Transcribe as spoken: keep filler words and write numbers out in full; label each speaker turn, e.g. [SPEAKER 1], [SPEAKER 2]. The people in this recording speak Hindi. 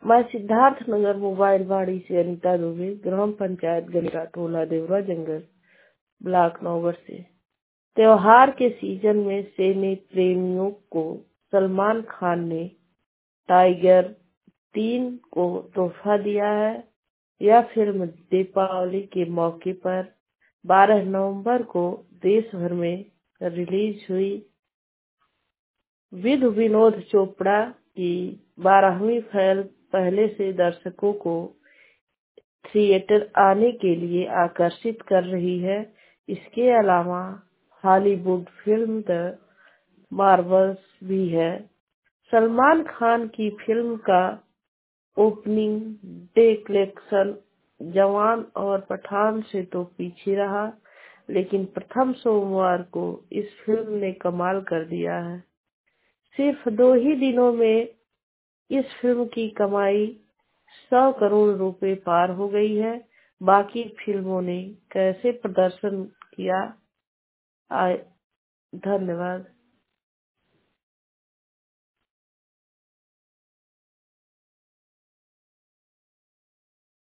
[SPEAKER 1] मैं सिद्धार्थ नगर मोबाइल वाड़ी से अनीता दुबे, ग्राम पंचायत गलेरा, टोला देवरा जंगल, ब्लॉक नौगढ़ से। त्योहार के सीजन में सिने प्रेमियों को सलमान खान ने टाइगर तीन को तोहफा दिया है। यह फिल्म दीपावली के मौके पर बारह नवंबर को देश भर में रिलीज हुई। विधु विनोद चोपड़ा की बारहवीं फिल्म पहले से दर्शकों को थिएटर आने के लिए आकर्षित कर रही है। इसके अलावा हॉलीवुड फिल्म द मार्वल्स भी है। सलमान खान की फिल्म का ओपनिंग डे कलेक्शन जवान और पठान से तो पीछे रहा, लेकिन प्रथम सोमवार को इस फिल्म ने कमाल कर दिया है। सिर्फ दो ही दिनों में इस फिल्म की कमाई सौ करोड़ रुपए पार हो गई है। बाकी फिल्मों ने कैसे प्रदर्शन किया, धन्यवाद।